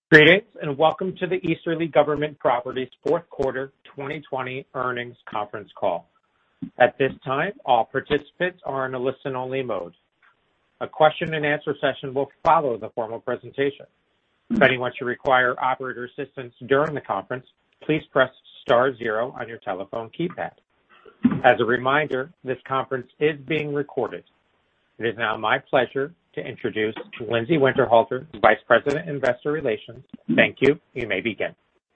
Greetings, and welcome to the Easterly Government Properties fourth quarter 2020 earnings conference call. At this time, all participants are in a listen-only mode. A question and answer session will follow the formal presentation. If anyone should require operator assistance during the conference, please press star 0 on your telephone keypad. As a reminder, this conference is being recorded. It is now my pleasure to introduce Lindsay Winterhalter, Vice President, Investor Relations. Thank you. You may begin.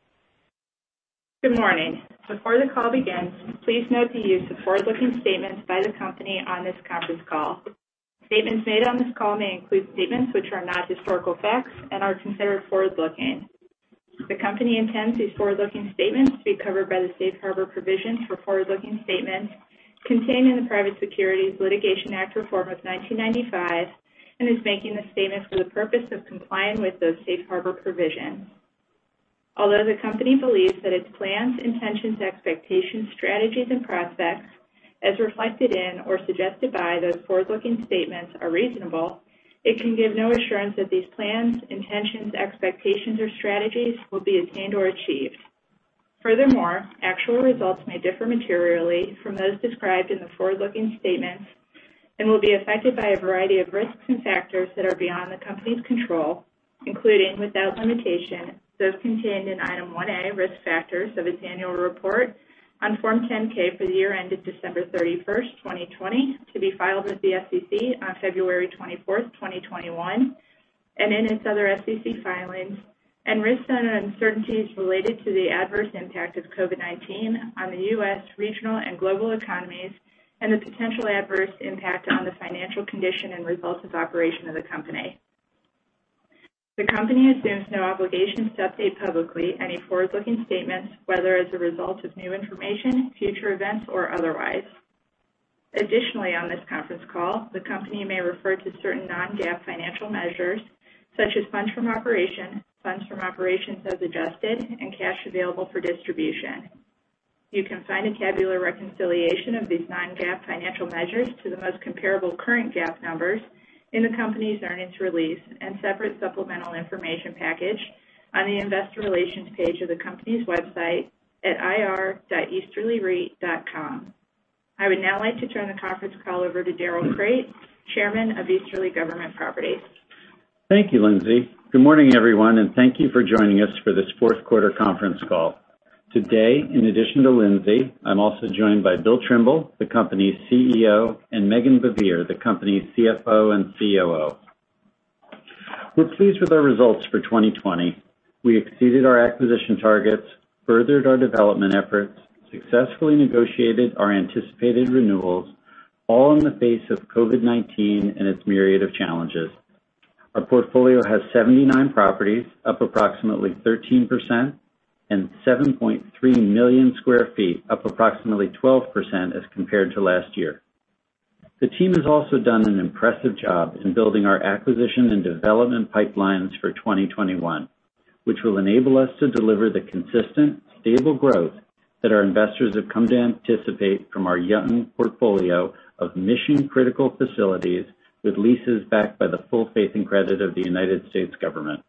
Good morning. Before the call begins, please note the use of forward-looking statements by the company on this conference call. Statements made on this call may include statements which are not historical facts and are considered forward-looking. The company intends these forward-looking statements to be covered by the safe harbor provisions for forward-looking statements contained in the Private Securities Litigation Act Reform of 1995 and is making the statement for the purpose of complying with those safe harbor provisions. Although the company believes that its plans, intentions, expectations, strategies, and prospects, as reflected in or suggested by those forward-looking statements, are reasonable, it can give no assurance that these plans, intentions, expectations, or strategies will be attained or achieved. Furthermore, actual results may differ materially from those described in the forward-looking statements and will be affected by a variety of risks and factors that are beyond the company's control, including, without limitation, those contained in Item 1A, Risk Factors, of its annual report on Form 10-K for the year ended December 31st, 2020, to be filed with the SEC on February 24th, 2021, and in its other SEC filings, and risks and uncertainties related to the adverse impact of COVID-19 on the U.S., regional, and global economies, and the potential adverse impact on the financial condition and results of operation of the company. The company assumes no obligations to update publicly any forward-looking statements, whether as a result of new information, future events, or otherwise. Additionally, on this conference call, the company may refer to certain non-GAAP financial measures, such as funds from operations as adjusted, and cash available for distribution. You can find a tabular reconciliation of these non-GAAP financial measures to the most comparable current GAAP numbers in the company's earnings release and separate supplemental information package on the investor relations page of the company's website at ir.easterlyreit.com. I would now like to turn the conference call over to Darrell Crate, Chairman of Easterly Government Properties. Thank you, Lindsay. Good morning, everyone, and thank you for joining us for this fourth quarter conference call. Today, in addition to Lindsay, I'm also joined by Bill Trimble, the company's CEO, and Meghan Baivier, the company's CFO and COO. We're pleased with our results for 2020. We exceeded our acquisition targets, furthered our development efforts, successfully negotiated our anticipated renewals, all in the face of COVID-19 and its myriad of challenges. Our portfolio has 79 properties, up approximately 13%, and 7.3 million square feet, up approximately 12% as compared to last year. The team has also done an impressive job in building our acquisition and development pipelines for 2021, which will enable us to deliver the consistent, stable growth that our investors have come to anticipate from our young portfolio of mission-critical facilities with leases backed by the full faith and credit of the United States government.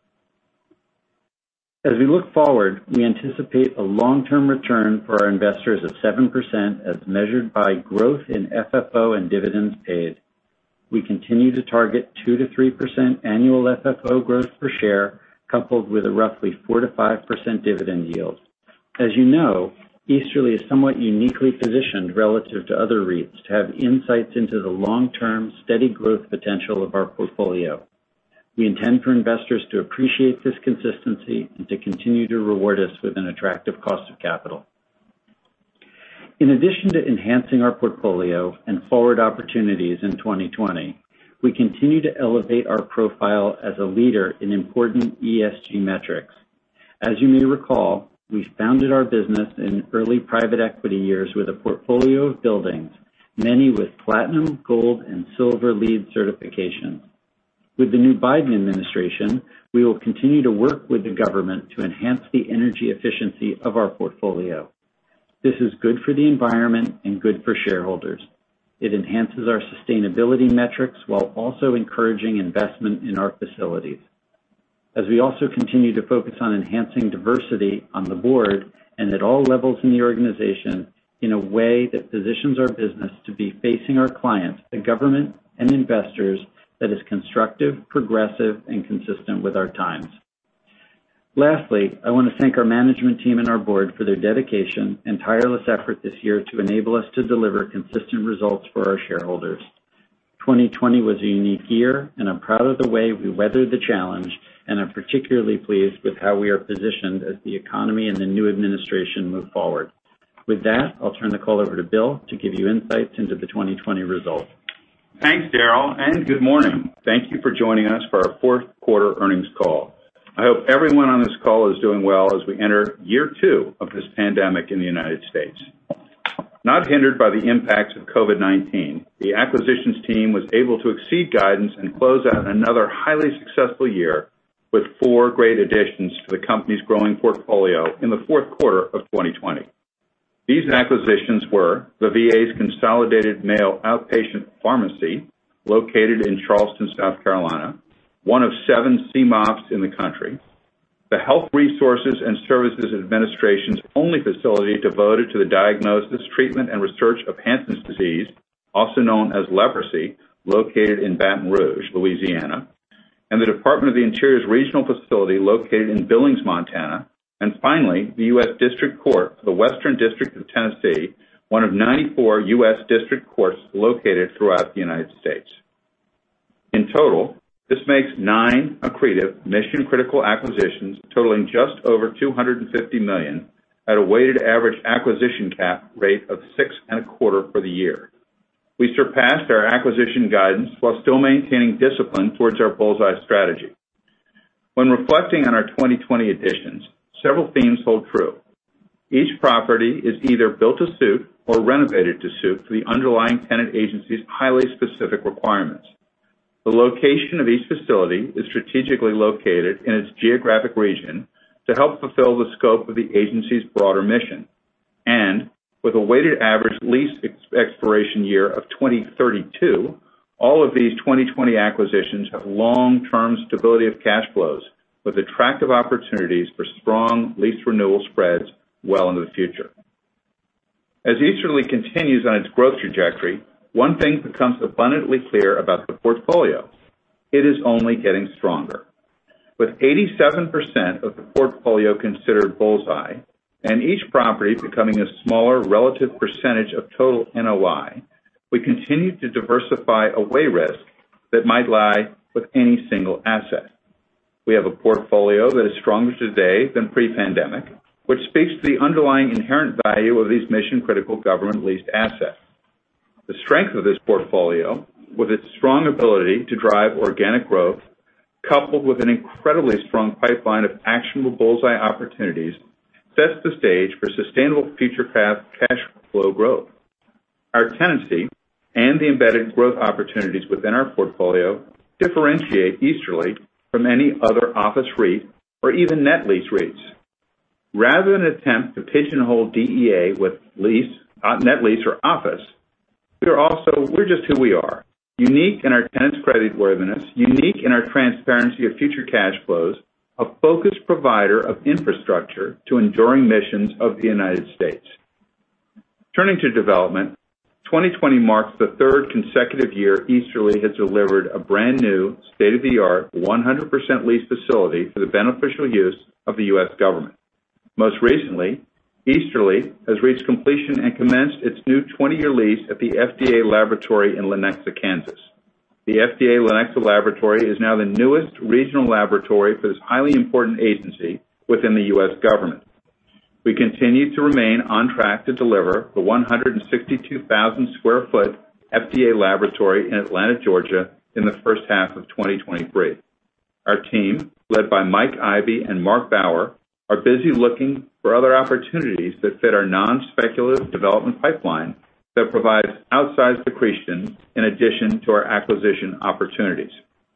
As we look forward, we anticipate a long-term return for our investors of 7% as measured by growth in FFO and dividends paid. We continue to target 2 to 3% annual FFO growth per share, coupled with a roughly 4 to 5% dividend yield. As you know, Easterly is somewhat uniquely positioned relative to other REITs to have insights into the long-term, steady growth potential of our portfolio. We intend for investors to appreciate this consistency and to continue to reward us with an attractive cost of capital. In addition to enhancing our portfolio and forward opportunities in 2020, we continue to elevate our profile as a leader in important ESG metrics. As you may recall, we founded our business in early private equity years with a portfolio of buildings, many with platinum, gold, and silver LEED certifications. With the new Biden administration, we will continue to work with the government to enhance the energy efficiency of our portfolio. This is good for the environment and good for shareholders. It enhances our sustainability metrics while also encouraging investment in our facilities. as we also continue to focus on enhancing diversity on the board and at all levels in the organization in a way that positions our business to be facing our clients, the government, and investors that is constructive, progressive, and consistent with our times. Lastly, I want to thank our management team and our board for their dedication and tireless effort this year to enable us to deliver consistent results for our shareholders. 2020 was a unique year, and I'm proud of the way we weathered the challenge, and I'm particularly pleased with how we are positioned as the economy and the new administration move forward. With that, I'll turn the call over to Bill to give you insights into the 2020 results. Thanks, Daryl, and good morning. Thank you for joining us for our fourth quarter earnings call. I hope everyone on this call is doing well as we enter year 2 of this pandemic in the United States. Not hindered by the impacts of COVID-19, the acquisitions team was able to exceed guidance and close out another highly successful year with 4 great additions to the company's growing portfolio in the fourth quarter of 2020. These acquisitions were the VA's Consolidated Mail Outpatient Pharmacy, located in Charleston, South Carolina, one of 7 CMOPs in the country, the Health Resources and Services Administration's only facility devoted to the diagnosis, treatment, and research of Hansen's disease, also known as leprosy, located in Baton Rouge, Louisiana, and the Department of the Interior's regional facility located in Billings, Montana, and finally, the U.S. District Court for the Western District of Tennessee, one of 94 U.S. district courts located throughout the United States. In total, this makes 9 accretive mission-critical acquisitions totaling just over $250 million at a weighted average acquisition cap rate of 6.25% for the year. We surpassed our acquisition guidance while still maintaining discipline towards our bullseye strategy. When reflecting on our 2020 additions, several themes hold true. Each property is either built to suit or renovated to suit for the underlying tenant agency's highly specific requirements. The location of each facility is strategically located in its geographic region to help fulfill the scope of the agency's broader mission. And with a weighted average lease expiration year of 2032, all of these 2020 acquisitions have long-term stability of cash flows with attractive opportunities for strong lease renewal spreads well into the future. As Easterly continues on its growth trajectory, one thing becomes abundantly clear about the portfolio. It is only getting stronger. With 87% of the portfolio considered bullseye, and each property becoming a smaller relative percentage of total NOI, we continue to diversify away risk that might lie with any single asset. We have a portfolio that is stronger today than pre-pandemic, which speaks to the underlying inherent value of these mission-critical government-leased assets. The strength of this portfolio, with its strong ability to drive organic growth, coupled with an incredibly strong pipeline of actionable bullseye opportunities, sets the stage for sustainable future cash flow growth. Our tenancy and the embedded growth opportunities within our portfolio differentiate Easterly from any other office REIT or even net lease REITs. Rather than attempt to pigeonhole DEA with net lease or office, we're just who we are. Unique in our tenants' creditworthiness, unique in our transparency of future cash flows, a focused provider of infrastructure to enduring missions of the United States. Turning to development, 2020 marks the 3rd consecutive year Easterly has delivered a brand new, state-of-the-art, 100% leased facility for the beneficial use of the U.S. government. Most recently, Easterly has reached completion and commenced its new 20-year lease at the FDA laboratory in Lenexa, Kansas. The FDA Lenexa laboratory is now the newest regional laboratory for this highly important agency within the U.S. government. We continue to remain on track to deliver the 162,000 square foot FDA laboratory in Atlanta, Georgia in the first half of 2023. Our team, led by Mike Ivey and Mark Bauer, are busy looking for other opportunities that fit our non-speculative development pipeline that provides outsized accretion in addition to our acquisition opportunities.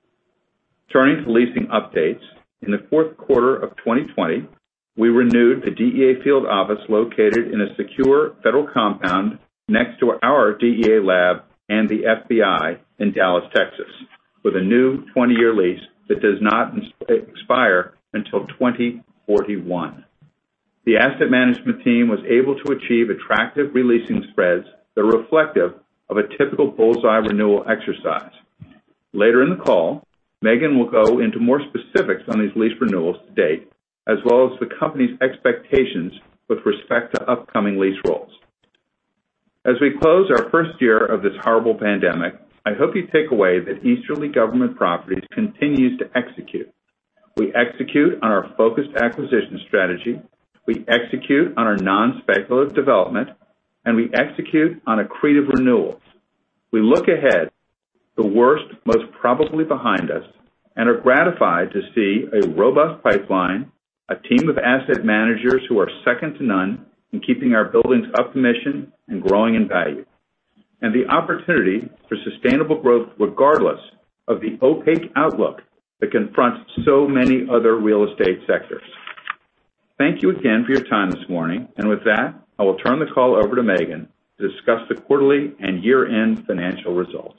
Turning to leasing updates, in the fourth quarter of 2020, we renewed the DEA field office located in a secure federal compound next to our DEA lab and the FBI in Dallas, Texas, with a new 20-year lease that does not expire until 2041. The asset management team was able to achieve attractive releasing spreads that are reflective of a typical bullseye renewal exercise. Later in the call, Megan will go into more specifics on these lease renewals to date, as well as the company's expectations with respect to upcoming lease rolls. As we close our first year of this horrible pandemic, I hope you take away that Easterly Government Properties continues to execute. We execute on our focused acquisition strategy, we execute on our non-speculative development, and we execute on accretive renewals. We look ahead, the worst most probably behind us, and are gratified to see a robust pipeline, a team of asset managers who are second to none in keeping our buildings up to mission and growing in value, and the opportunity for sustainable growth regardless of the opaque outlook that confronts so many other real estate sectors. Thank you again for your time this morning, and with that, I will turn the call over to Megan to discuss the quarterly and year-end financial results.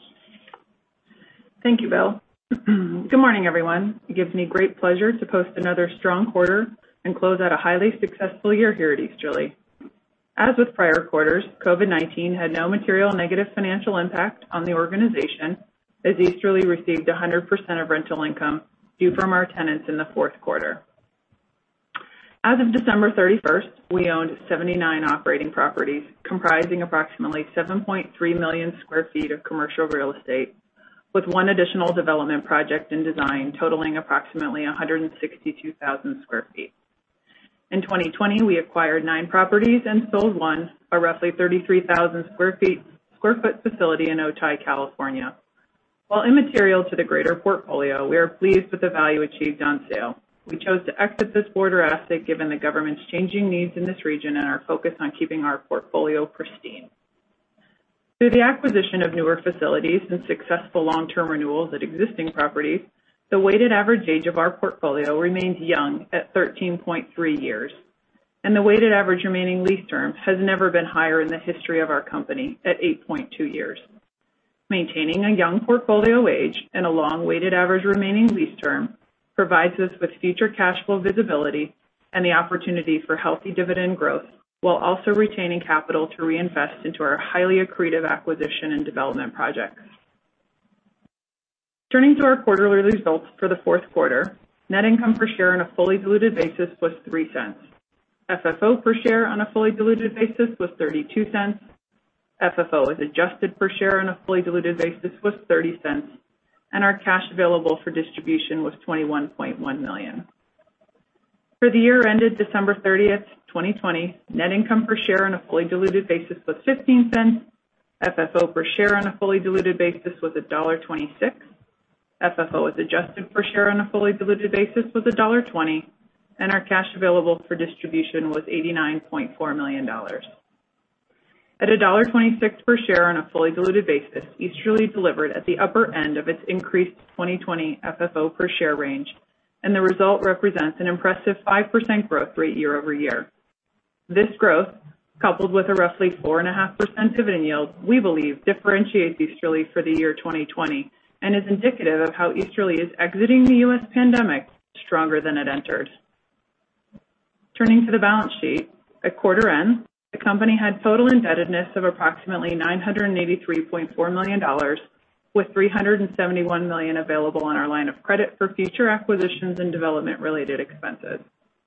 Thank you, Bill. Good morning, everyone. It gives me great pleasure to post another strong quarter and close out a highly successful year here at Easterly. As with prior quarters, COVID-19 had no material negative financial impact on the organization, as Easterly received 100% of rental income due from our tenants in the fourth quarter. As of December 31st, we owned 79 operating properties, comprising approximately 7.3 million square feet of commercial real estate, with one additional development project in design totaling approximately 162,000 square feet. In 2020, we acquired 9 properties and sold one, a roughly 33,000 square foot facility in Otay, California. While immaterial to the greater portfolio, we are pleased with the value achieved on sale. We chose to exit this border asset given the government's changing needs in this region and our focus on keeping our portfolio pristine. Through the acquisition of newer facilities and successful long-term renewals at existing properties, the weighted average age of our portfolio remains young at 13.3 years, and the weighted average remaining lease term has never been higher in the history of our company at 8.2 years. Maintaining a young portfolio age and a long weighted average remaining lease term provides us with future cash flow visibility and the opportunity for healthy dividend growth, while also retaining capital to reinvest into our highly accretive acquisition and development projects. Turning to our quarterly results for the fourth quarter, net income per share on a fully diluted basis was $0.03. FFO per share on a fully diluted basis was $0.32. FFO as adjusted per share on a fully diluted basis was $0.30, and our cash available for distribution was $21.1 million. For the year ended December 30th, 2020, net income per share on a fully diluted basis was $0.15. FFO per share on a fully diluted basis was $1.26. FFO as adjusted per share on a fully diluted basis was $1.20, and our cash available for distribution was $89.4 million. At $1.26 per share on a fully diluted basis, Easterly delivered at the upper end of its increased 2020 FFO per share range, and the result represents an impressive 5% growth rate year over year. This growth, coupled with a roughly 4.5% dividend yield, we believe differentiates Easterly for the year 2020 and is indicative of how Easterly is exiting the U.S. pandemic stronger than it entered. Turning to the balance sheet, at quarter end, the company had total indebtedness of approximately $983.4 million, with $371 million available on our line of credit for future acquisitions and development-related expenses.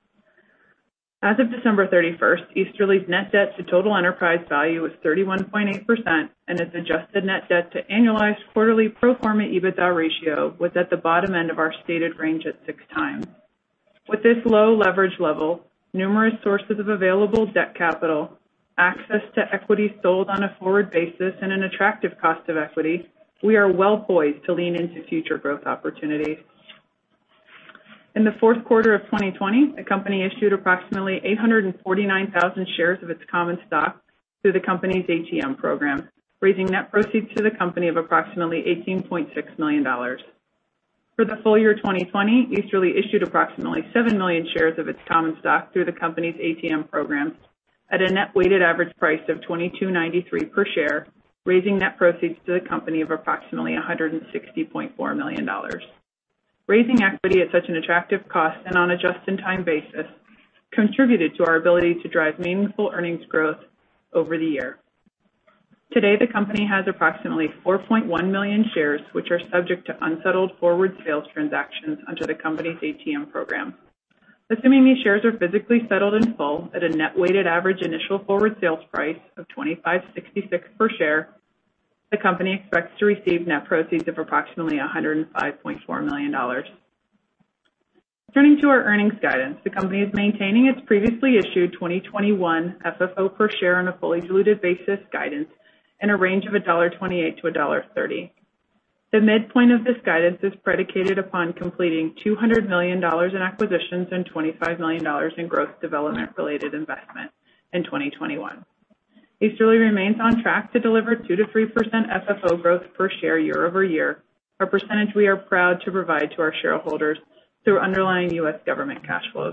As of December 31st, Easterly's net debt to total enterprise value was 31.8%, and its adjusted net debt to annualized quarterly pro forma EBITDA ratio was at the bottom end of our stated range at 6 times. With this low leverage level, numerous sources of available debt capital, access to equity sold on a forward basis, and an attractive cost of equity, we are well poised to lean into future growth opportunities. In the fourth quarter of 2020, the company issued approximately 849,000 shares of its common stock through the company's ATM program, raising net proceeds to the company of approximately $18.6 million. For the full year 2020, Easterly issued approximately 7 million shares of its common stock through the company's ATM programs at a net weighted average price of $22.93 per share, raising net proceeds to the company of approximately $160.4 million. Raising equity at such an attractive cost and on a just-in-time basis contributed to our ability to drive meaningful earnings growth over the year. Today, the company has approximately 4.1 million shares, which are subject to unsettled forward sales transactions under the company's ATM program. Assuming these shares are physically settled in full at a net weighted average initial forward sales price of $25.66 per share, the company expects to receive net proceeds of approximately $105.4 million. Turning to our earnings guidance, the company is maintaining its previously issued 2021 FFO per share on a fully diluted basis guidance in a range of $1.28 to $1.30. The midpoint of this guidance is predicated upon completing $200 million in acquisitions and $25 million in growth development-related investment in 2021. Easterly remains on track to deliver 2 to 3% FFO growth per share year over year, a percentage we are proud to provide to our shareholders through underlying U.S. government cash flows.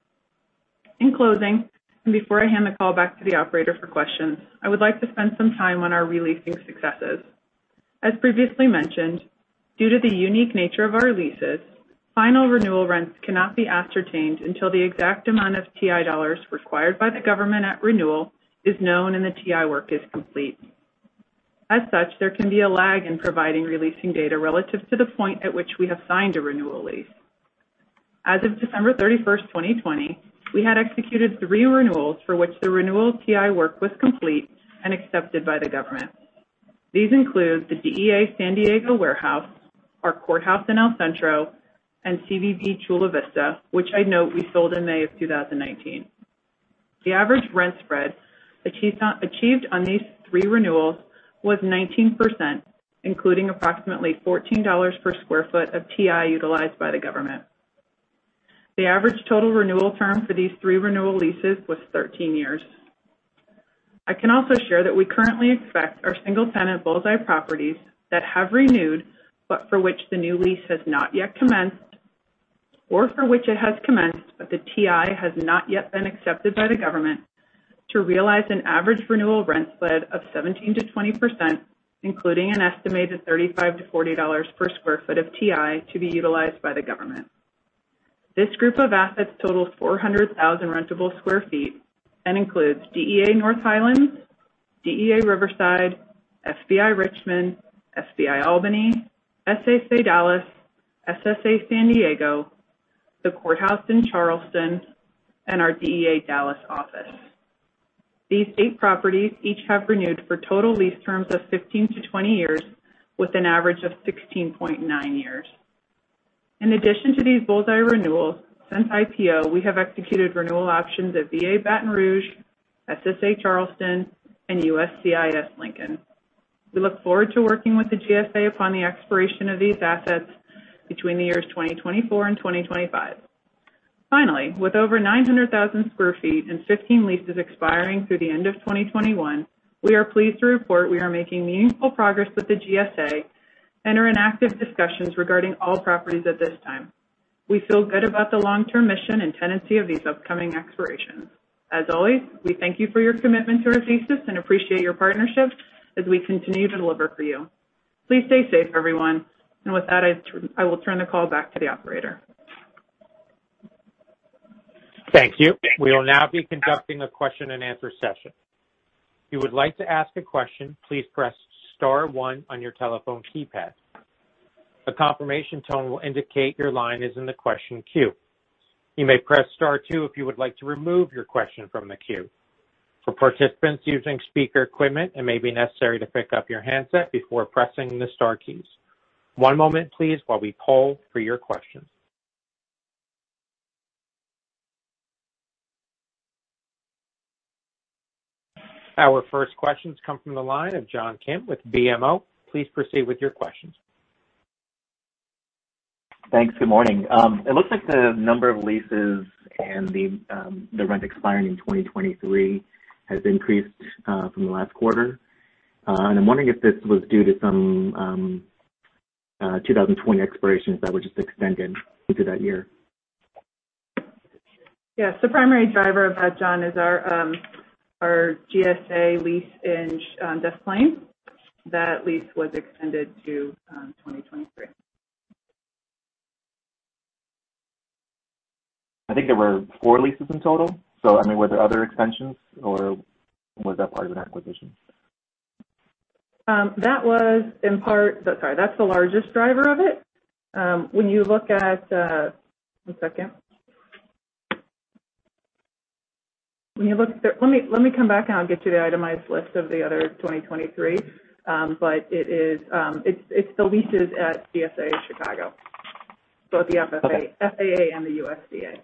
In closing, and before I hand the call back to the operator for questions, I would like to spend some time on our releasing successes. As previously mentioned, due to the unique nature of our leases, final renewal rents cannot be ascertained until the exact amount of TI dollars required by the government at renewal is known and the TI work is complete. As such, there can be a lag in providing releasing data relative to the point at which we have signed a renewal lease. As of December 31st, 2020, we had executed 3 renewals for which the renewal TI work was complete and accepted by the government. These include the DEA San Diego warehouse, our courthouse in El Centro, and CVB Chula Vista, which I note we sold in May of 2019. The average rent spread achieved on these 3 renewals was 19%, including approximately $14 per square foot of TI utilized by the government. The average total renewal term for these 3 renewal leases was 13 years. I can also share that we currently expect our single-tenant Bullseye properties that have renewed but for which the new lease has not yet commenced, or for which it has commenced but the TI has not yet been accepted by the government, to realize an average renewal rent spread of 17 to 20%, including an estimated $35 to $40 per square foot of TI to be utilized by the government. This group of assets totals 400,000 rentable square feet and includes DEA North Highlands, DEA Riverside, FBI Richmond, FBI Albany, SSA Dallas, SSA San Diego, the courthouse in Charleston, and our DEA Dallas office. These 8 properties each have renewed for total lease terms of 15 to 20 years with an average of 16.9 years. In addition to these Bullseye renewals, since IPO, we have executed renewal options at VA Baton Rouge, SSA Charleston, and USCIS Lincoln. We look forward to working with the GSA upon the expiration of these assets between the years 2024 and 2025. Finally, with over 900,000 square feet and 15 leases expiring through the end of 2021, we are pleased to report we are making meaningful progress with the GSA and are in active discussions regarding all properties at this time. We feel good about the long-term mission and tenancy of these upcoming expirations. As always, we thank you for your commitment to our thesis and appreciate your partnership as we continue to deliver for you. Please stay safe, everyone. And with that, I will turn the call back to the operator. Thank you. We will now be conducting a question and answer session. If you would like to ask a question, please press star 1 on your telephone keypad. A confirmation tone will indicate your line is in the question queue. You may press star 2 if you would like to remove your question from the queue. For participants using speaker equipment, it may be necessary to pick up your handset before pressing the star keys. One moment, please, while we poll for your questions. Our first questions come from the line of John Kim with BMO. Please proceed with your questions. Thanks. Good morning. It looks like the number of leases and the rent expiring in 2023 has increased from the last quarter. And I'm wondering if this was due to some 2020 expirations that were just extended into that year. Yes, the primary driver of that, John, is our GSA lease in Des Plaines. That lease was extended to 2023. I think there were 4 leases in total. So, I mean, were there other extensions, or was that part of an acquisition? That was in part, that's the largest driver of it. When you look at, one second. When you look, let me come back and I'll get you the itemized list of the other 2023. But it is, it's the leases at GSA Chicago, both the FAA and the USDA.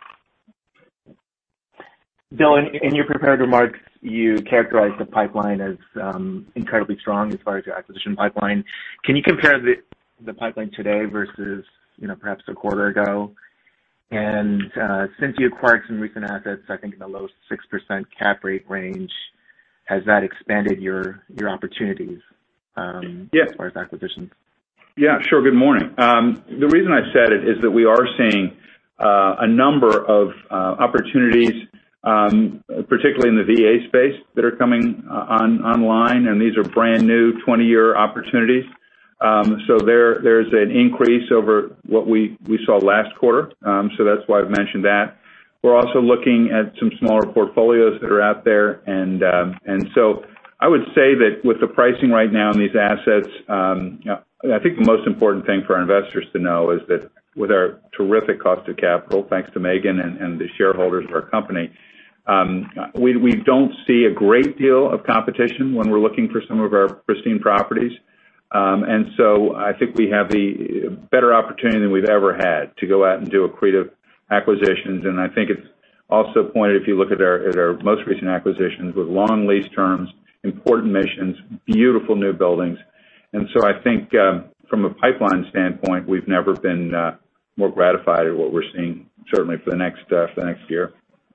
Bill, in your prepared remarks, you characterized the pipeline as incredibly strong as far as your acquisition pipeline. Can you compare the pipeline today versus, perhaps a quarter ago? And since you acquired some recent assets, I think in the low 6% cap rate range, has that expanded your opportunities as far as acquisitions? Yeah, sure. Good morning. The reason I said it is that we are seeing a number of opportunities, particularly in the VA space, that are coming online, and these are brand new 20-year opportunities. So there's an increase over what we saw last quarter. So that's why I've mentioned that. We're also looking at some smaller portfolios that are out there, and so I would say that with the pricing right now in these assets, I think the most important thing for our investors to know is that with our terrific cost of capital, thanks to Megan and the shareholders of our company, we don't see a great deal of competition when we're looking for some of our pristine properties. And so I think we have the better opportunity than we've ever had to go out and do accretive acquisitions. And I think it's also pointed, if you look at our most recent acquisitions, with long lease terms, important missions, beautiful new buildings. And so I think from a pipeline standpoint, we've never been more gratified at what we're seeing, certainly for the next year.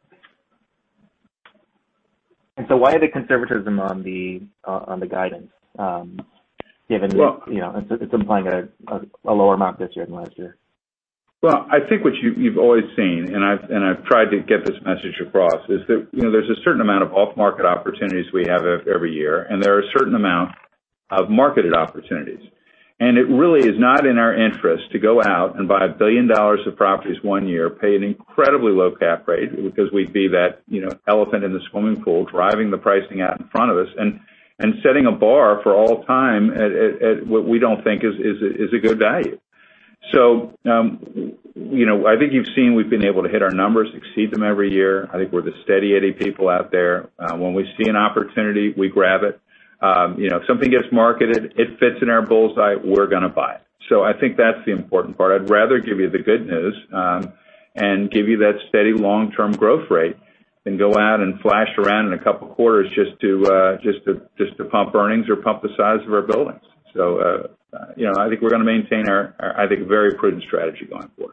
And so why the conservatism on the guidance? Given it's implying a lower amount this year than last year. Well, I think what you've always seen, and I've tried to get this message across, is that there's a certain amount of off-market opportunities we have every year, and there are a certain amount of marketed opportunities. And it really is not in our interest to go out and buy $1 billion of properties one year, pay an incredibly low cap rate, because we'd be that elephant in the swimming pool, driving the pricing out in front of us, and setting a bar for all time at what we don't think is a good value. So, I think you've seen we've been able to hit our numbers, exceed them every year. I think we're the steady Eddie people out there. When we see an opportunity, we grab it. If something gets marketed, it fits in our bullseye, we're going to buy it. So I think that's the important part. I'd rather give you the good news and give you that steady long-term growth rate than go out and flash around in a couple of quarters just to pump earnings or pump the size of our buildings. So I think we're going to maintain our very prudent strategy going forward.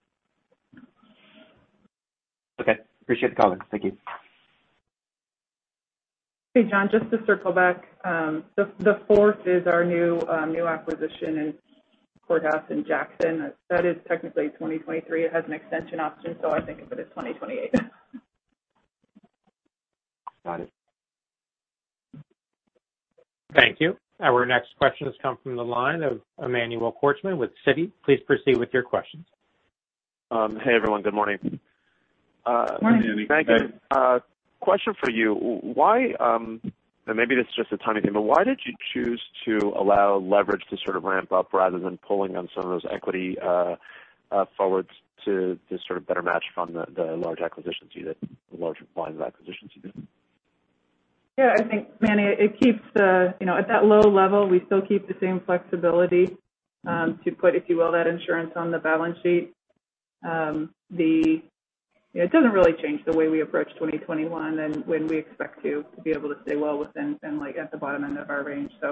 Okay, appreciate the comment. Thank you. Hey, John, just to circle back, the fourth is our new acquisition in Courthouse in Jackson. That is technically 2023. It has an extension option, so I think of it as 2028. Got it. Thank you. Our next question has come from the line of Emmanuel Korchman with Citi. Please proceed with your questions. Hey, everyone. Good morning. Morning. Megan, question for you. Why, and maybe this is just a tiny thing, but why did you choose to allow leverage to sort of ramp up rather than pulling on some of those equity forwards to sort of better match fund the large acquisitions you did, the large lines of acquisitions you did? Yeah, I think, Manny, it keeps at that low level, we still keep the same flexibility to put, if you will, that insurance on the balance sheet. It doesn't really change the way we approach 2021 and when we expect to be able to stay well within and at the bottom end of our range. So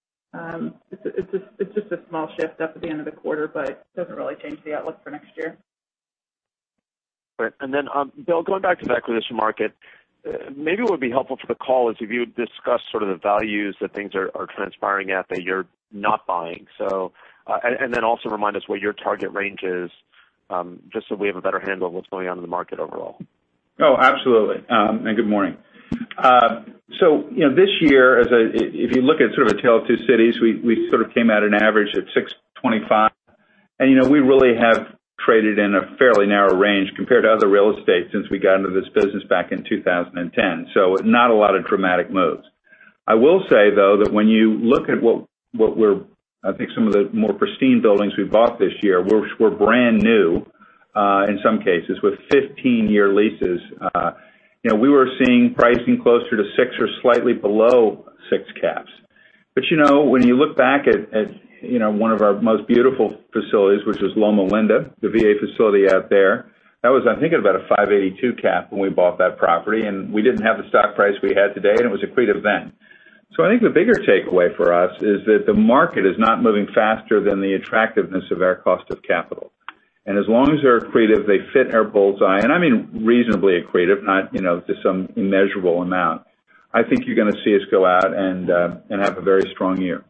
it's just a small shift up at the end of the quarter, but it doesn't really change the outlook for next year. Right. And then, Bill, going back to the acquisition market, maybe what would be helpful for the call is if you would discuss sort of the values that things are transpiring at that you're not buying. So, and then also remind us what your target range is, just so we have a better handle of what's going on in the market overall. Oh, absolutely. And good morning. So, this year, if you look at sort of a tale of two cities, we sort of came out an average at 625. And, we really have traded in a fairly narrow range compared to other real estate since we got into this business back in 2010. So not a lot of dramatic moves. I will say, though, that when you look at what we're, I think some of the more pristine buildings we bought this year were brand new in some cases with 15-year leases. We were seeing pricing closer to 6 or slightly below 6 caps. But, when you look back at one of our most beautiful facilities, which was Loma Linda, the VA facility out there, that was, I think, at about a 582 cap when we bought that property, and we didn't have the stock price we had today, and it was accretive then. So I think the bigger takeaway for us is that the market is not moving faster than the attractiveness of our cost of capital. And as long as they're accretive, they fit our bullseye, and I mean reasonably accretive, not, to some immeasurable amount. I think you're going to see us go out and have a very strong year.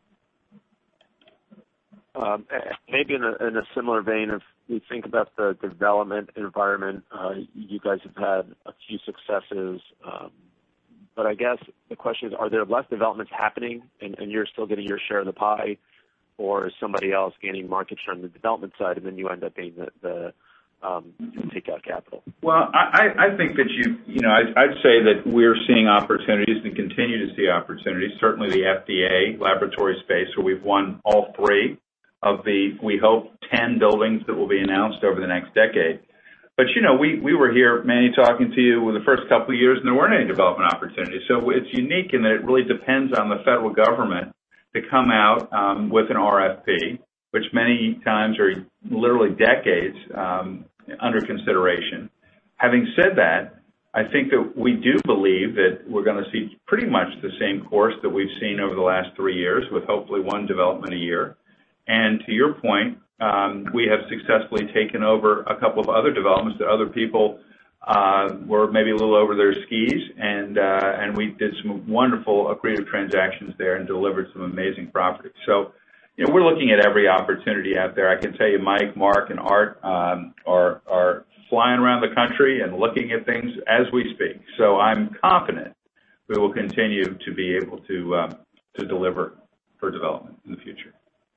Maybe in a similar vein, if we think about the development environment, you guys have had a few successes, but I guess the question is, are there less developments happening and you're still getting your share of the pie, or is somebody else gaining market share on the development side and then you end up being the take out capital? Well, I think that I'd say that we're seeing opportunities and continue to see opportunities. Certainly the FDA laboratory space, where we've won all 3 of the, we hope, 10 buildings that will be announced over the next decade. But, we were here, Manny, talking to you with the first couple of years, and there weren't any development opportunities. So it's unique in that it really depends on the federal government to come out with an RFP, which many times are literally decades under consideration. Having said that, I think that we do believe that we're going to see pretty much the same course that we've seen over the last 3 years, with hopefully 1 development a year. And to your point, we have successfully taken over a couple of other developments that other people were maybe a little over their skis, and we did some wonderful accretive transactions there and delivered some amazing properties. So, we're looking at every opportunity out there. I can tell you, Mike, Mark, and Art are flying around the country and looking at things as we speak. So I'm confident we will continue to be able to deliver for development in the future.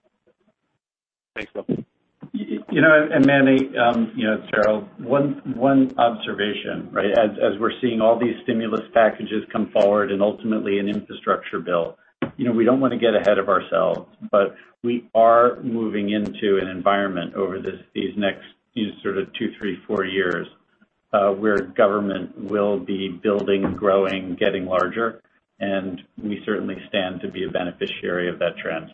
Thanks, Bill. And Manny, Cheryl, one observation, right? As we're seeing all these stimulus packages come forward and ultimately an infrastructure bill, we don't want to get ahead of ourselves, but we are moving into an environment over these next sort of 2, 3, 4 years where government will be building, growing, getting larger, and we certainly stand to be a beneficiary of that trend.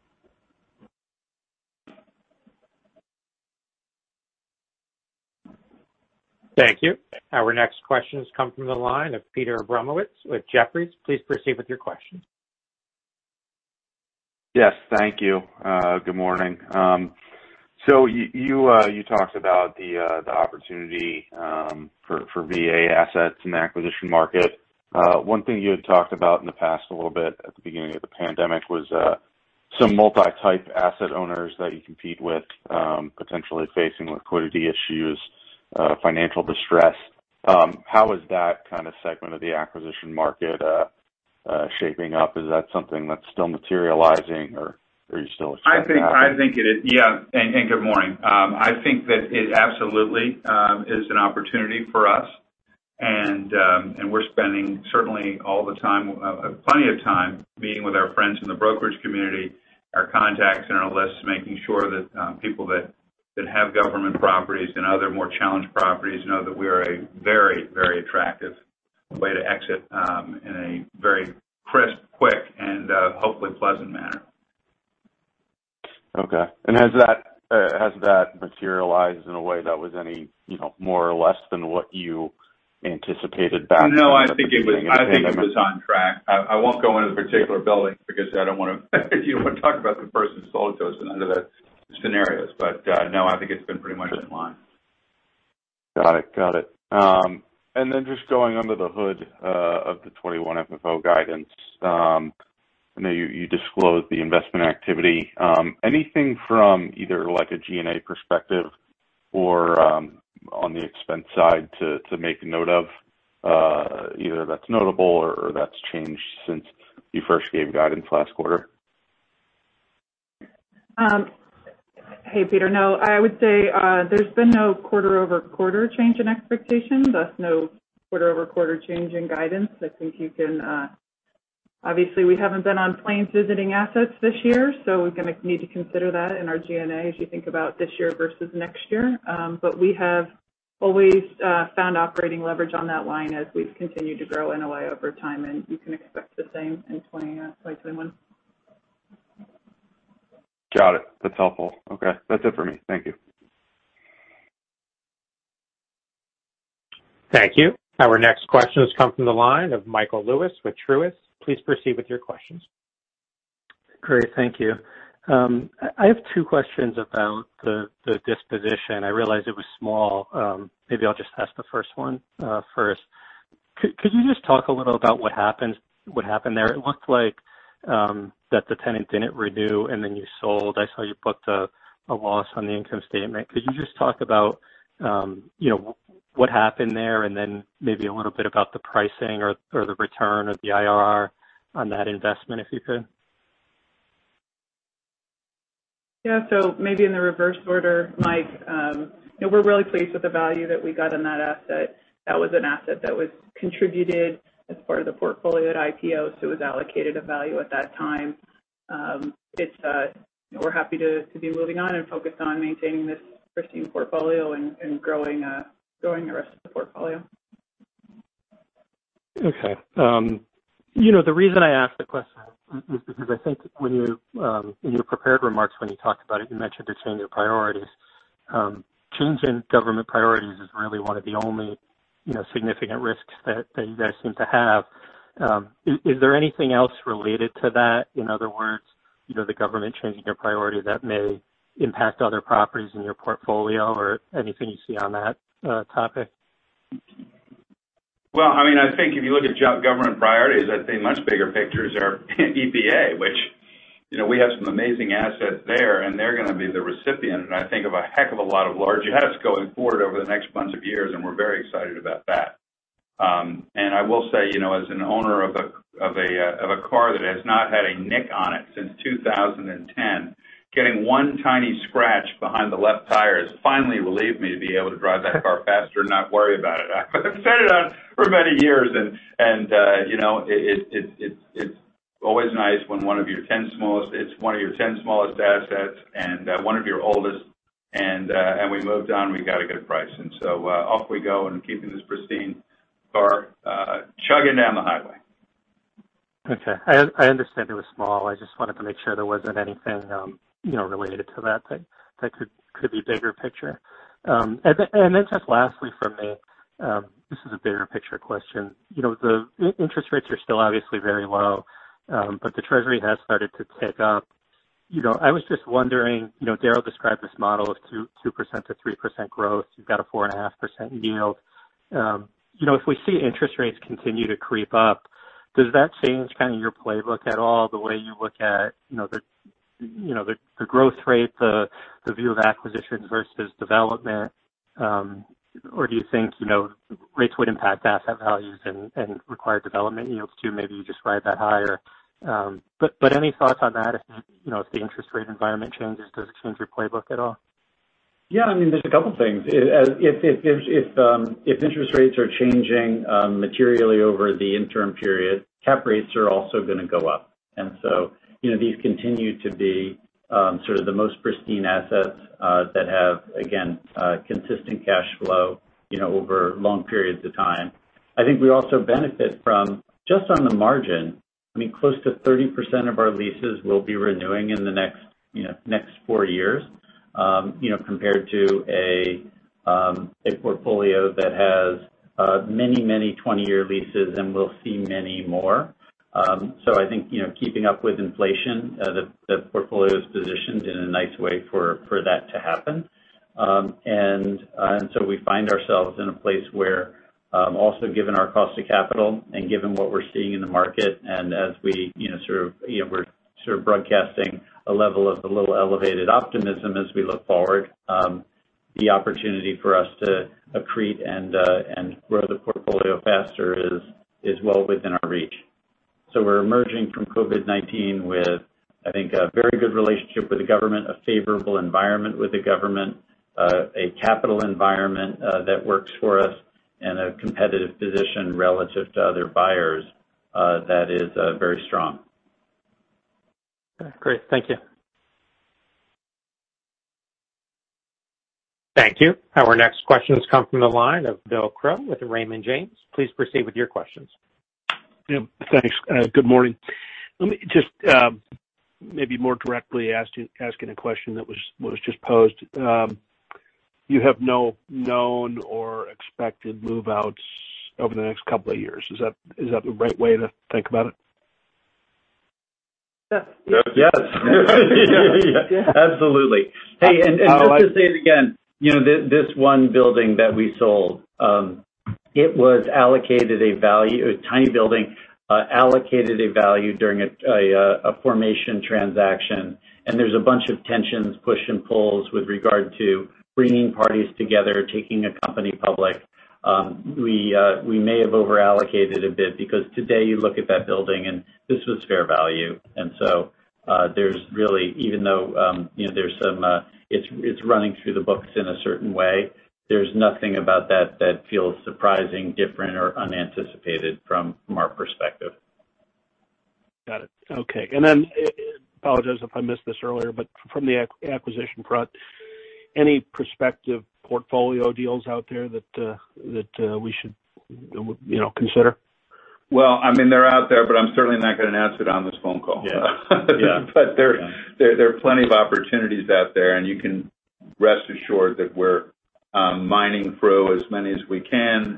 Thank you. Our next questions come from the line of Peter Abramowitz with Jefferies. Please proceed with your questions. Yes, thank you. Good morning. So you talked about the opportunity for VA assets in the acquisition market. One thing you had talked about in the past a little bit at the beginning of the pandemic was some multi-type asset owners that you compete with, potentially facing liquidity issues, financial distress. How is that kind of segment of the acquisition market shaping up? Is that something that's still materializing, or are you still expecting? I think it is. Yeah, and good morning. I think that it absolutely is an opportunity for us, and we're spending certainly all the time, plenty of time meeting with our friends in the brokerage community, our contacts and our lists, making sure that people that have government properties and other more challenged properties know that we are a very, very attractive way to exit in a very crisp, quick, and hopefully pleasant manner. Okay. And has that materialized in a way that was any more or less than what you anticipated back? No, I think it was on track. I won't go into the particular building because I don't want to. You don't want to talk about the person who sold it to us and under the scenarios. But no, I think it's been pretty much in line. Got it. And then just going under the hood of the 21 FFO guidance, I know you disclosed the investment activity. Anything from either like a G&A perspective or on the expense side to make note of, either that's notable or that's changed since you first gave guidance last quarter? Hey, Peter. No, I would say there's been no quarter-over-quarter change in expectation, thus no quarter-over-quarter change in guidance. I think you can, obviously we haven't been on planes visiting assets this year, so we're going to need to consider that in our G&A as you think about this year versus next year. But we have always found operating leverage on that line as we've continued to grow NOI over time, and you can expect the same in 2021. Got it. That's helpful. Okay. That's it for me. Thank you. Thank you. Our next question has come from the line of Michael Lewis with Truist. Please proceed with your questions. Great. Thank you. I have two questions about the disposition. I realize it was small. Maybe I'll just ask the first one first. Could you just talk a little about what happened there? It looked like that the tenant didn't renew and then you sold. I saw you booked a loss on the income statement. Could you just talk about what happened there, and then maybe a little bit about the pricing or the return of the IRR on that investment, if you could? Yeah, so maybe in the reverse order, Mike, we're really pleased with the value that we got on that asset. That was an asset that was contributed as part of the portfolio at IPO, so it was allocated a value at that time. We're happy to be moving on and focused on maintaining this pristine portfolio and growing the rest of the portfolio. Okay. The reason I asked the question is because I think when you, in your prepared remarks, when you talked about it, you mentioned a change of priorities. Change in government priorities is really one of the only, significant risks that you guys seem to have. Is there anything else related to that? In other words, the government changing their priority that may impact other properties in your portfolio, or anything you see on that topic? Well, I think if you look at government priorities, I'd say much bigger pictures are EPA, which, we have some amazing assets there, and they're going to be the recipient, and I think of a heck of a lot of large jets going forward over the next bunch of years, and we're very excited about that. And I will say, as an owner of a car that has not had a nick on it since 2010, getting one tiny scratch behind the left tire has finally relieved me to be able to drive that car faster and not worry about it. I've said it on for many years, and it's always nice when one of your 10 smallest assets and one of your oldest, and we moved on. We got a good price, and so off we go, and keeping this pristine car chugging down the highway. Okay, I understand it was small. I just wanted to make sure there wasn't anything related to that could be bigger picture. And then just lastly from me, this is a bigger picture question. The interest rates are still obviously very low, but the Treasury has started to tick up. I was just wondering, Darrell described this model of 2% to 3% growth. You've got a 4.5% yield. If we see interest rates continue to creep up, does that change kind of your playbook at all, the way you look at, the growth rate, the view of acquisitions versus development? Or do you think, rates would impact asset values and require development yields too? Maybe you just ride that higher. But any thoughts on that? If the interest rate environment changes, does it change your playbook at all? Yeah, there's a couple things. If interest rates are changing materially over the interim period, cap rates are also going to go up. And so, these continue to be sort of the most pristine assets that have, again, consistent cash flow, over long periods of time. I think we also benefit from, just on the margin, close to 30% of our leases will be renewing in the next 4 years. Compared to a portfolio that has many 20-year leases, and we'll see many more. So I think, keeping up with inflation, the portfolio is positioned in a nice way for that to happen. And so we find ourselves in a place where, also given our cost of capital and given what we're seeing in the market, and as we, we're sort of broadcasting a level of a little elevated optimism as we look forward, the opportunity for us to accrete and grow the portfolio faster is well within our reach. So we're emerging from COVID-19 with I think a very good relationship with the government, a favorable environment with the government, a capital environment that works for us, and a competitive position relative to other buyers that is very strong. Great. Thank you. Thank you. Our next questions come from the line of Bill Crow with Raymond James. Please proceed with your questions. Yeah, thanks. Good morning. Let me just maybe more directly asking a question that was just posed. You have no known or expected move-outs over the next couple of years. Is that the right way to think about it? Yes. Absolutely. Hey, and just to say it again, this one building that we sold, it was allocated a value, a tiny building, allocated a value during a formation transaction, and there's a bunch of tensions, push and pulls with regard to bringing parties together, taking a company public. We may have over allocated a bit because today you look at that building and this was fair value, and so there's really, even though there's some, it's running through the books in a certain way. There's nothing about that feels surprising, different, or unanticipated from our perspective. Got it. Okay. And then, apologize if I missed this earlier, but from the acquisition front, any prospective portfolio deals out there that we should consider? Well, I mean, they're out there, but I'm certainly not going to announce it on this phone call. Yeah. But there are plenty of opportunities out there, and you can rest assured that we're mining through as many as we can,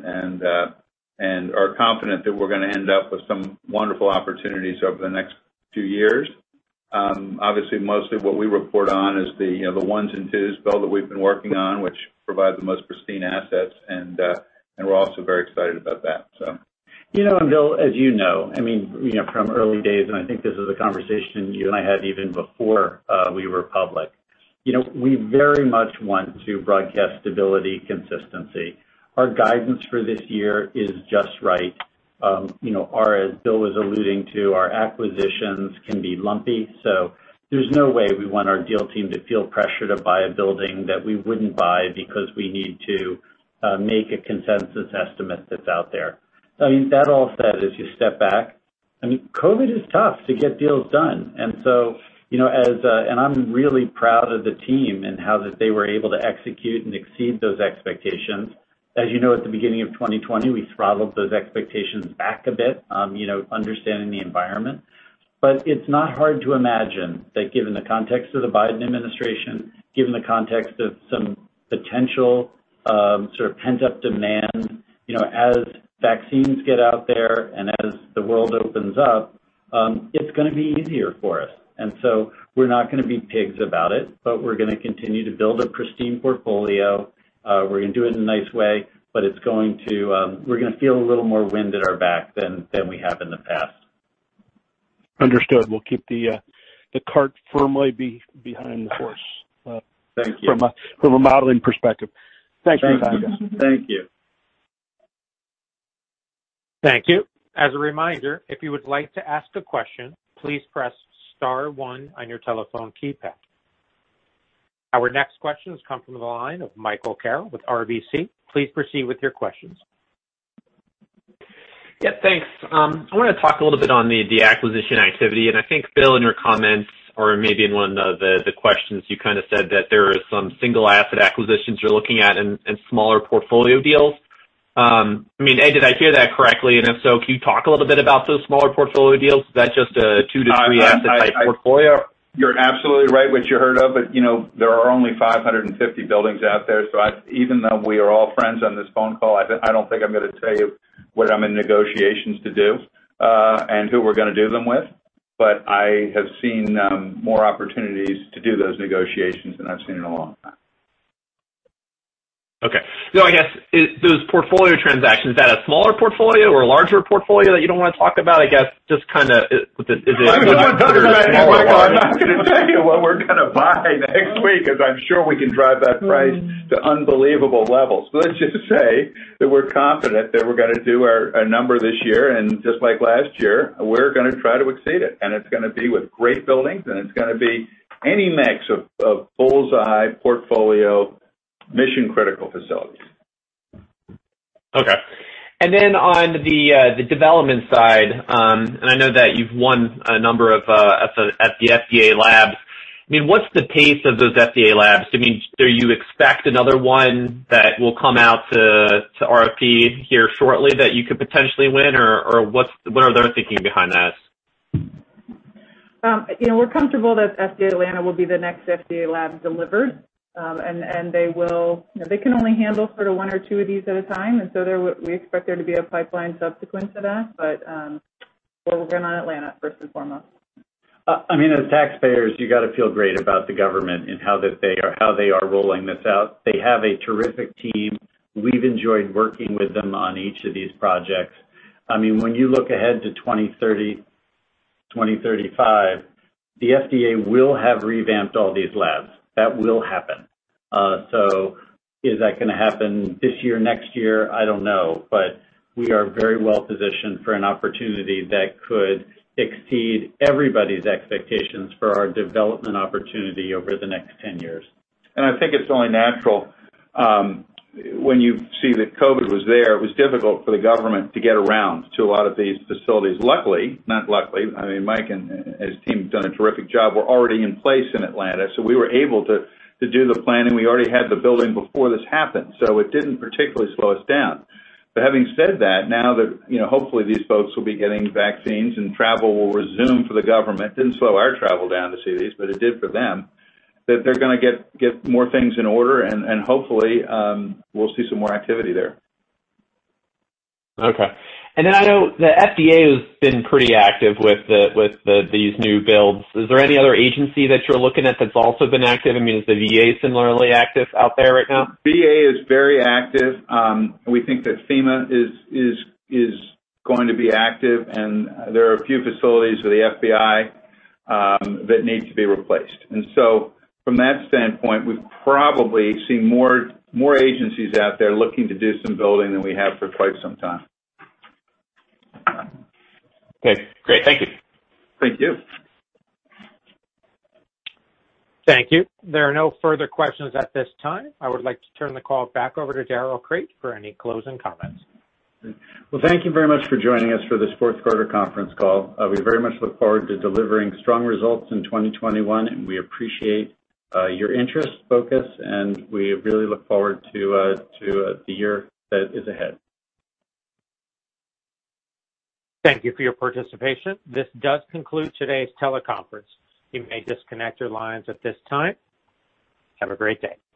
and are confident that we're going to end up with some wonderful opportunities over the next few years. Obviously, mostly what we report on is the ones and twos, Bill, that we've been working on, which provide the most pristine assets, and we're also very excited about that. So. And Bill, as you know, I mean, from early days, and I think this is a conversation you and I had even before we were public. We very much want to broadcast stability, consistency. Our guidance for this year is just right. As Bill was alluding to, our acquisitions can be lumpy, so there's no way we want our deal team to feel pressure to buy a building that we wouldn't buy because we need to make a consensus estimate that's out there. I mean, that all said, as you step back, I mean, COVID is tough to get deals done, and so and I'm really proud of the team and how that they were able to execute and exceed those expectations. As you know, at the beginning of 2020, we throttled those expectations back a bit, understanding the environment. But it's not hard to imagine that given the context of the Biden administration, given the context of some potential sort of pent-up demand, as vaccines get out there and as the world opens up, it's going to be easier for us. And so we're not going to be pigs about it, but we're going to continue to build a pristine portfolio. We're going to do it in a nice way, but it's going to we're going to feel a little more wind at our back than we have in the past. Understood. We'll keep the cart firmly behind the horse. Thank you. From a modeling perspective. Thanks for your time, guys. Thank you. Thank you. As a reminder, if you would like to ask a question, please press star 1 on your telephone keypad. Our next questions come from the line of Michael Carroll with RBC. Please proceed with your questions. Yeah, thanks. I want to talk a little bit on the acquisition activity, and I think, Bill, in your comments, or maybe in one of the questions, you kind of said that there are some single asset acquisitions you're looking at and smaller portfolio deals. I mean, A, did I hear that correctly? And if so, can you talk a little bit about those smaller portfolio deals? Is that just a 2 to 3 asset type portfolio? You're absolutely right what you heard of, but there are only 550 buildings out there. So even though we are all friends on this phone call, I don't think I'm going to tell you what I'm in negotiations to do and who we're going to do them with. But I have seen more opportunities to do those negotiations than I've seen in a long time. Okay. So I guess those portfolio transactions, is that a smaller portfolio or a larger portfolio that you don't want to talk about? I guess just kind of, is it? I'm not going to tell you what we're going to buy next week, because I'm sure we can drive that price to unbelievable levels. But let's just say that we're confident that we're going to do our number this year, and just like last year, we're going to try to exceed it. And it's going to be with great buildings, and it's going to be any mix of bullseye portfolio mission-critical facilities. Okay. And then on the development side, and I know that you've won a number of at the FDA labs. I mean, what's the pace of those FDA labs? I mean, do you expect another one that will come out to RFP here shortly that you could potentially win, or what are their thinking behind that? We're comfortable that FDA Atlanta will be the next FDA lab delivered. And they will, they can only handle sort of one or two of these at a time, and so we expect there to be a pipeline subsequent to that. But we're working on Atlanta first and foremost. I mean, as taxpayers, you got to feel great about the government and how they are rolling this out. They have a terrific team. We've enjoyed working with them on each of these projects. I mean, when you look ahead to 2030, 2035, the FDA will have revamped all these labs. That will happen. So is that going to happen this year, next year? I don't know. But we are very well positioned for an opportunity that could exceed everybody's expectations for our development opportunity over the next 10 years. And I think it's only natural. When you see that COVID was there, it was difficult for the government to get around to a lot of these facilities. Luckily, not luckily, I mean, Mike and his team have done a terrific job. We're already in place in Atlanta, so we were able to do the planning. We already had the building before this happened, so it didn't particularly slow us down. But having said that, now that, hopefully these folks will be getting vaccines and travel will resume for the government. It didn't slow our travel down to see these, but it did for them. That they're going to get more things in order, and hopefully we'll see some more activity there. Okay. And then I know the FDA has been pretty active with these new builds. Is there any other agency that you're looking at that's also been active? I mean, is the VA similarly active out there right now? VA is very active. We think that FEMA is going to be active, and there are a few facilities for the FBI that need to be replaced. And so, from that standpoint, we've probably seen more agencies out there looking to do some building than we have for quite some time. Okay, great. Thank you. Thank you. Thank you. There are no further questions at this time. I would like to turn the call back over to Darrell Crate for any closing comments. Well, thank you very much for joining us for this fourth quarter conference call. We very much look forward to delivering strong results in 2021, and we appreciate your interest, focus, and we really look forward to the year that is ahead. Thank you for your participation. This does conclude today's teleconference. You may disconnect your lines at this time. Have a great day.